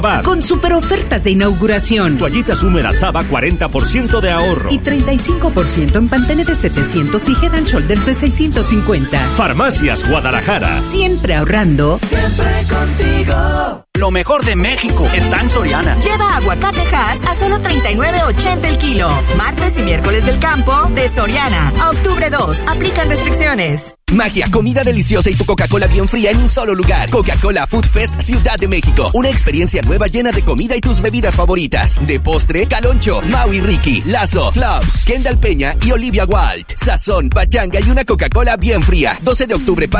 Con super ofertas de inauguración. Toallitas húmedas Saba, 40% de ahorro. Y 35% en Pantene de 700 y Head & Shoulders de 650. Farmacias Guadalajara. Siempre ahorrando. Siempre contigo. Lo mejor de México está en Soriana. Lleva aguacate Hass a solo $39.80 el kilo. Martes y miércoles del campo de Soriana. A octubre 2. Aplican restricciones. Magia, comida deliciosa y tu Coca-Cola bien fría en un solo lugar. Coca-Cola Food Fest Ciudad de México. Una experiencia nueva llena de comida y tus bebidas favoritas. De postre, Caloncho, Maui Ricky, Lazo, Clubs, Kendall Peña y Olivia Wilde. Sazón, pachanga y una Coca-Cola bien fría. 12 de octubre.